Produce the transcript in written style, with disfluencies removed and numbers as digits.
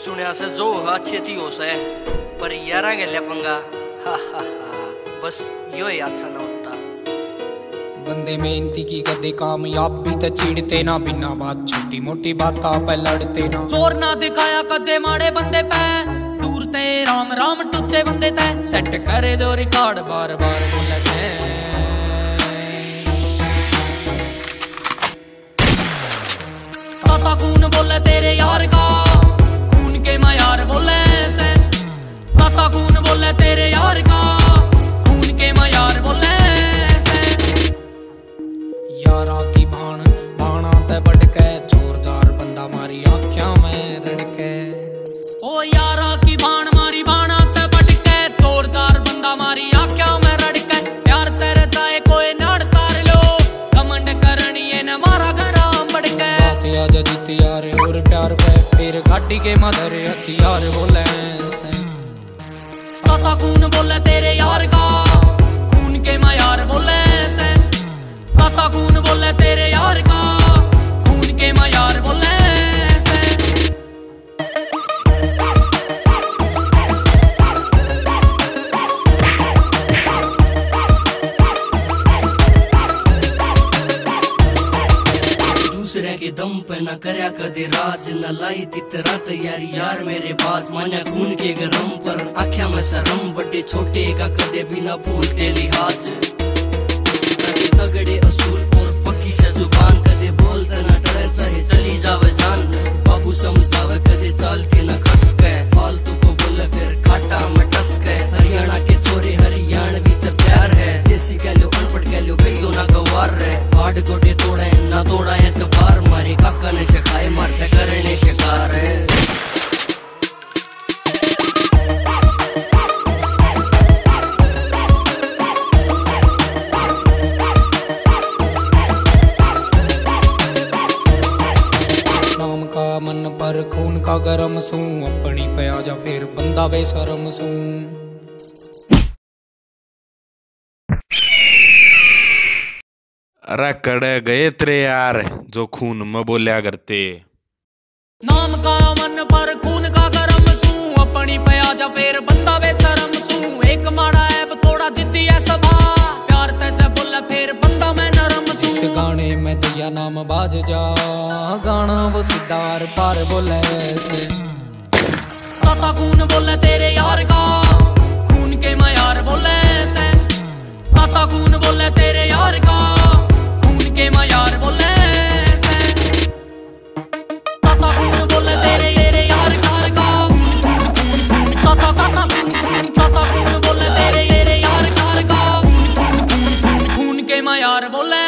सुनिया से जो अच्छी थी हो से पर यारा गया पंगा हा हा हा बस यो ही अच्छा ना होता। बंदे मेहनती की कदे कामयाब भी तो चिढ़ते ना, बिना बात छोटी मोटी बात पे लड़ते ना। जोर ना दिखाया कदे माड़े बंदे पे, दूर ते राम राम टुच्चे बंदे ते। सेट करे जो रिकॉर्ड बार बार बोले से, पता कौन बोले तेरे यार का, खून के मयार बोले से। पता कौन बोले तेरे यार का, खून के मयार बोले से। यारा की भाण भाणा ते बड़के, जोरदार बंदा मारी आँखों में रड़के। ओ यारा की भाण मारी भाणा ते बड़के, जोरदार बंदा मारी आँखों में रड़के। प्यार तेरे ताए कोई नाड़ तार लो, घमंड करनी है न मारा गराम बड़के। आजा जीत यार और प्यार पे, फिर गाड़ी के मदर हथियार बोले से। पता कौन बोले तेरे यार का, खून के मयार बोले से। पता कौन बोले तेरे यार का, खून के मयार बोले से। दूसरे के दम पे न करया कदे राज, न लाई तितरा तैयारी यार मेरे बाज। मान्या खून के गरम पर आख्या में शरम, बड़े छोटे का कदे भी न भूलते लिहाज। कदे तगड़े असूल और पक्की से जुबान, कदे बोलते न डरे चाहे चली जावे जान। बाबू समझावे कदे चालते न खस के, फालतू को बोले फिर खाटा में टस के। हरियाणा के छोरे हरियाणवी तो प्यार है, देसी कह लो अनपढ़ कह लो गई ना गवार रे। हाड गोटे तोड़े ना दौड़ाए तो बार, मारे काका ने सिखाए मारते करने शिकार है। नाम का मन पर खून का गरम सू, अपनी पे आजा फिर बंदा बेशरम सू। अरे कड़े गए तेरे यार जो खून में बोलिया करते। नाम का मन पर खून का गरम सू, अपनी पे आजा फिर बंदा बेशरम सू। एक माड़ा है थोड़ा जिद्दी है सबा, प्यार ते बोले फिर बंदा मैं नरम सू। जिस गाने में दिया नाम बाज जा, गाना वो सिद्धार पार बोले से। पता कौन बोले तेरे यार का, खून के मयार बोले से। पता कौन बोले तेरे यार का, खून के मयार बोले से। पता कौन बोले तेरे यार का, पता कौन बोले तेरे यार का, खून के मयार बोले।